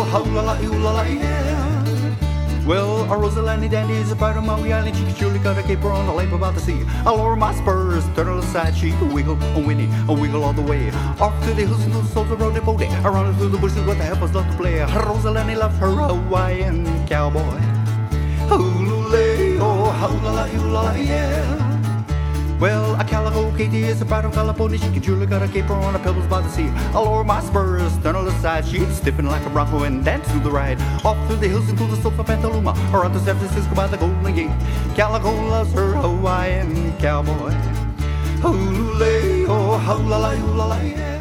ho la la, ooh la la, yeah. Well, a Rosalani dandy is a part of Maui Island. She can surely got a caper on a lamp about the sea. I'll lower my spurs, turn her aside. She can wiggle, a whinny, a wiggle all the way. Off to the hills and to the souls of Rody Bodie. Around through the bushes with the heifers love to play. Rosalani loves her Hawaiian cowboy. Hulule, oh, hulala, hulala, yeah. Well, a calico Katie is a part of California. She can surely got a caper on her pebbles by the sea. I'll lower my spurs, turn her aside. She'd stiffen like a bronco and dance through the ride. Off through the hills and through the slopes of Petaluma. Around to San Francisco by the Golden Gate. Calico loves her Hawaiian cowboy. Hulule, oh, hulala, hulala, yeah.